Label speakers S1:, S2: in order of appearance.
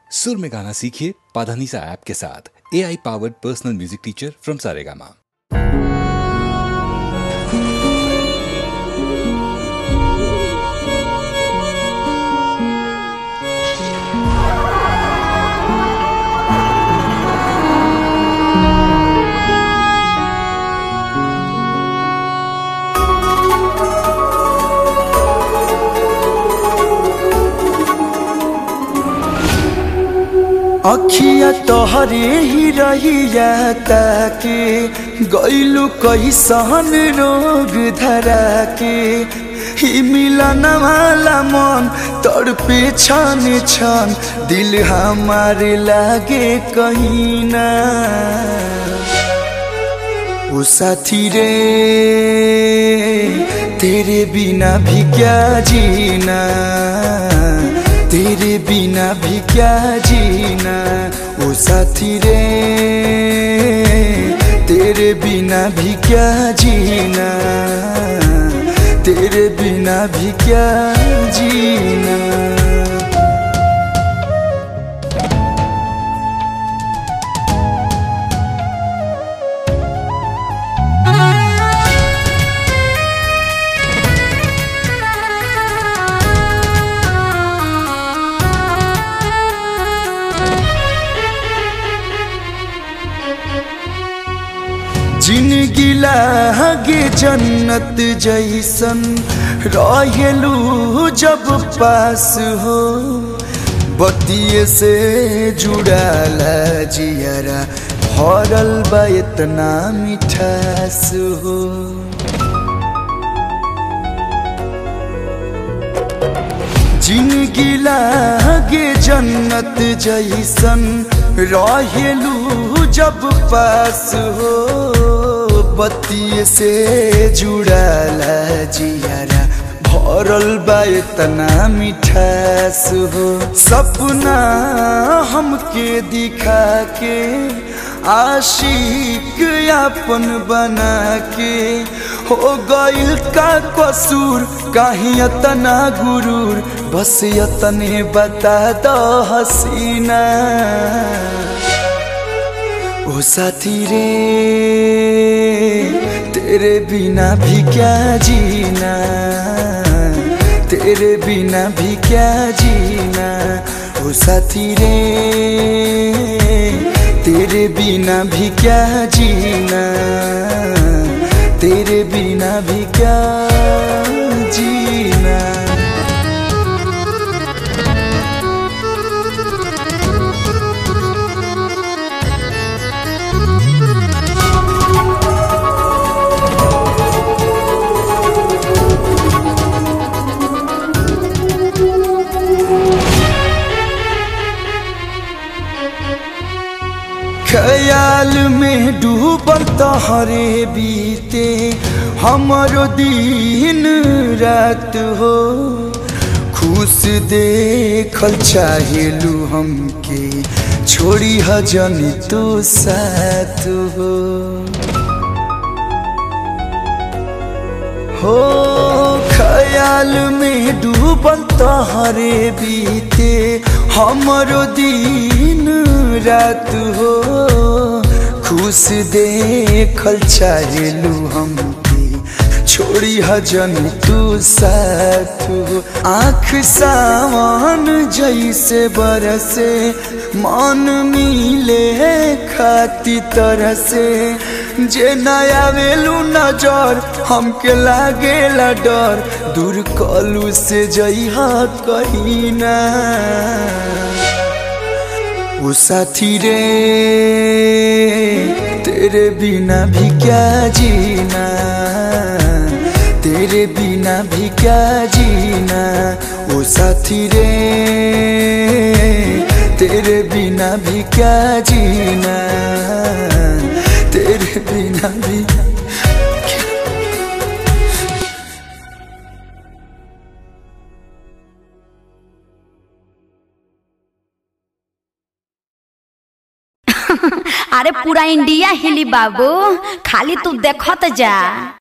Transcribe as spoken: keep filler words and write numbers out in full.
S1: सुर में गाना सीखिए पाधानीसा ऐप के साथ। A I powered personal music teacher from Saregama.
S2: अखिया तोहरे ही रहिया ताके गईलू कैसन रोग धरा के ही मिलन वाला मन तड़पे छन छन दिल हमारे लागे कहीं ना। ओ साथी रे तेरे बिना भी क्या जीना, तेरे बिना भी क्या जीना। ओ साथी रे तेरे बिना भी क्या जीना, तेरे बिना भी क्या जीना। जिंदगी लागे जन्नत जैसन रहेलू जब पास हो, बतिये से जुड़ाला जियरा भरल बा इतना मिठास हो। जिंदगी लागे जन्नत जैसन रहेलू जब पास हो, बत्ती से जुड़ाला जियारा भरल बा इतना मिठास हो। सपना हमके दिखा के आशिक अपन बना के हो गइल का कसूर, काहे इतना गुरूर, बस इतने बता दो हसीना। ओ साथी रे तेरे बिना भी क्या जीना, तेरे बिना भी क्या जीना। ओ साथी रे तेरे बिना भी क्या जीना, तेरे बिना भी क्या जीना। ख्याल में डूबल तोहरे बीते हमारो दिन रात हो, खुश देखल चाहेलू हमके छोड़ी हजन तो साथ हो। हो ख्याल में डूबल तोहरे बीते हमारो दिन रात हो, खुश देखल चाहेलू हमके छोड़ी हजन तू साथ हो। आँख सावन जैसे बरसे मन मिले खाती तरह से, जे नया वेलू नजर हमके लागेला डर, दूर कलू से जइहा कहीं ना। ओ साथी रे तेरे बिना भी क्या जीना, तेरे बिना भी क्या जीना। ओ साथी रे तेरे बिना भी क्या जीना, तेरे बिना भी।
S3: अरे पूरा इंडिया हिली बाबू, खाली तू देखत जा।